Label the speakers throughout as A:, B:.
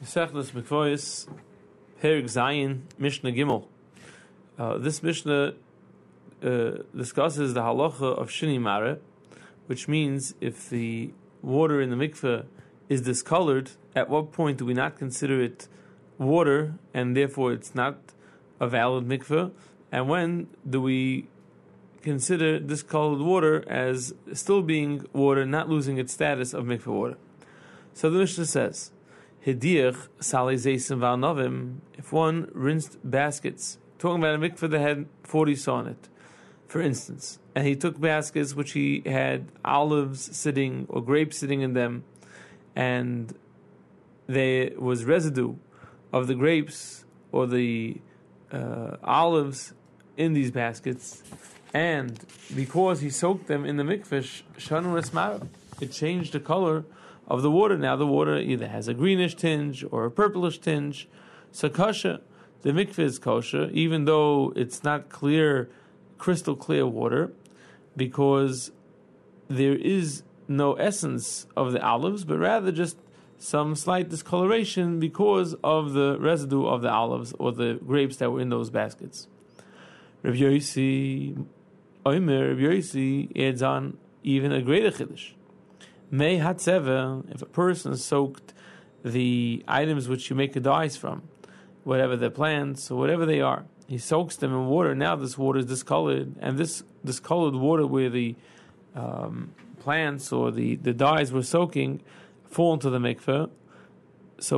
A: Mesechus Mikvois, Perek Zayin, Mishnah Gimel. This Mishnah discusses the halacha of Shini Mare, which means if the water in the mikveh is discolored, at what point do we not consider it water and therefore it's not a valid mikveh? And when do we consider discolored water as still being water, not losing its status of mikveh water? So the Mishnah says, Hidiach Salei Zeisim V'Alnovim, if one rinsed baskets, talking about a mikveh that had 40 saw in it, for instance, and he took baskets which he had olives sitting or grapes sitting in them, and there was residue of the grapes or the olives in these baskets, and because he soaked them in the mikveh, shanu esmara, it changed the color of the water. Now the water either has a greenish tinge or a purplish tinge. So kosher, the mikveh is kosher, even though it's not clear, crystal clear water, because there is no essence of the olives, but rather just some slight discoloration because of the residue of the olives or the grapes that were in those baskets. Rabbi Yossi adds on even a greater chiddush. May hatzeva, if a person soaked the items which you make dyes from, whatever they're plants or whatever they are, he soaks them in water. Now this water is discolored, and this discolored water where the plants or the dyes were soaking fall into the mikveh. So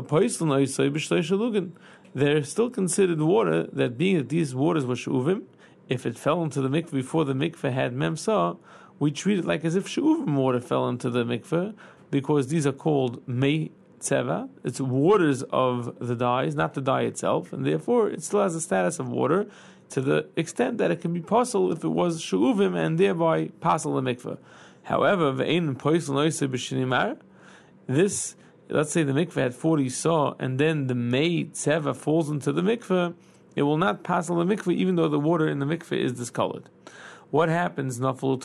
A: they're still considered water, that being that these waters were she'uvim, if it fell into the mikveh before the mikveh had memsa, we treat it like as if she'uvim water fell into the mikveh, because these are called mei tzeva. It's waters of the dyes, not the dye itself, and therefore it still has the status of water to the extent that it can be possible if it was she'uvim and thereby possible the mikveh. However, this, let's say the mikveh had 40 saw, and then the mei tzeva falls into the mikveh, it will not pass the mikveh even though the water in the mikveh is discolored. What happens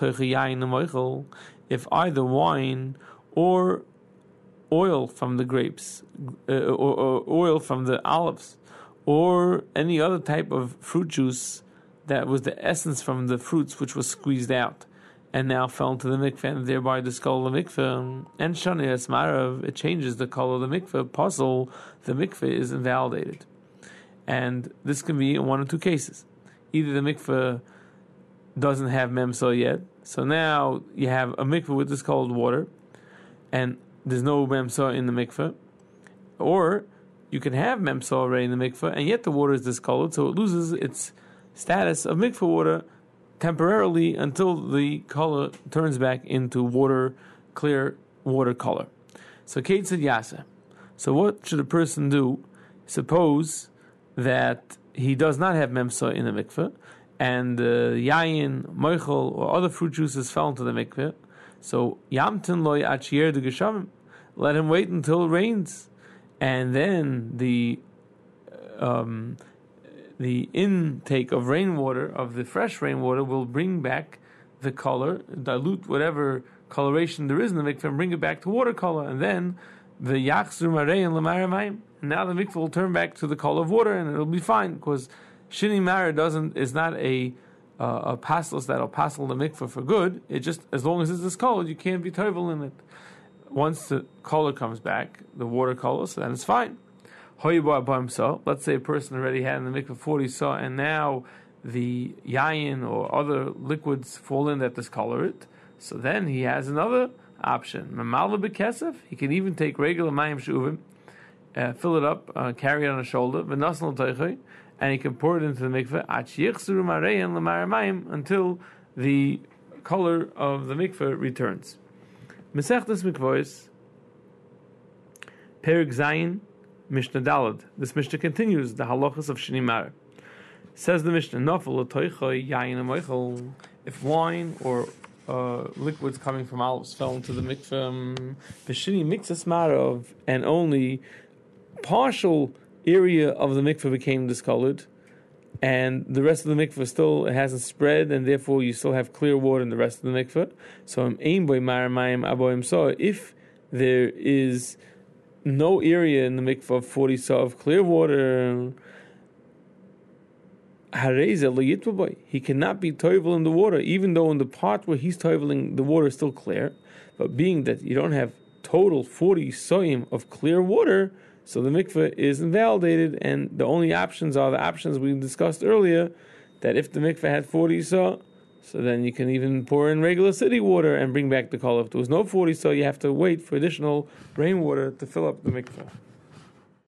A: if either wine or oil from the grapes, or oil from the olives, or any other type of fruit juice that was the essence from the fruits which was squeezed out and now fell into the mikveh and thereby discolored the mikveh, and shani esmarav, it changes the color of the mikveh, puzzle, the mikveh is invalidated. And this can be in one or two cases. Either the mikveh doesn't have memsa yet, so now you have a mikveh with discolored water, and there's no memsa in the mikveh, or you can have memsa already in the mikveh, and yet the water is discolored, so it loses its status of mikveh water temporarily until the color turns back into water, clear water color. So Kate said yasa. So what should a person do? Suppose that he does not have memsa in the mikveh, and yayin, moichel, or other fruit juices fell into the mikveh. So yamtin loy achir de geshavim, let him wait until it rains, and then the intake of rainwater, of the fresh rainwater, will bring back the color, dilute whatever coloration there is in the mikveh, and bring it back to watercolor, and then the yachzur marei and lemaramayim. Now the mikveh will turn back to the color of water, and it'll be fine, because shini mara is not a paslus that'll passel the mikveh for good. It just, as long as it's discolored, you can't be tovel in it. Once the color comes back, the water color, so then it's fine. Let's say a person already had in the mikveh 40 saw, and now the yayin or other liquids fall in that discolor it. So then he has another option. He can even take regular mayim she'uvim, fill it up, carry it on his shoulder, and he can pour it into the mikveh until the color of the mikveh returns. Mesechtes Mikvois, Perek Zayin, Mishnah Dalad. This Mishnah continues the halachas of Shini Mare. Says the Mishnah, Nafal l'toichoi yayin amoichel. If wine or liquids coming from olives fell into the mikveh, v'shini mixas marav, and only partial area of the mikveh became discolored, and the rest of the mikveh still hasn't spread, and therefore you still have clear water in the rest of the mikveh. So if there is no area in the mikvah of 40 saw of clear water, he cannot be toivel in the water, even though in the part where he's toiveling the water is still clear. But being that you don't have total 40 soim of clear water, so the mikveh is invalidated, and the only options are the options we discussed earlier, that if the mikveh had 40 saw, so then you can even pour in regular city water and bring back the color. If there was no 40 saw, you have to wait for additional rainwater to fill up the mikveh.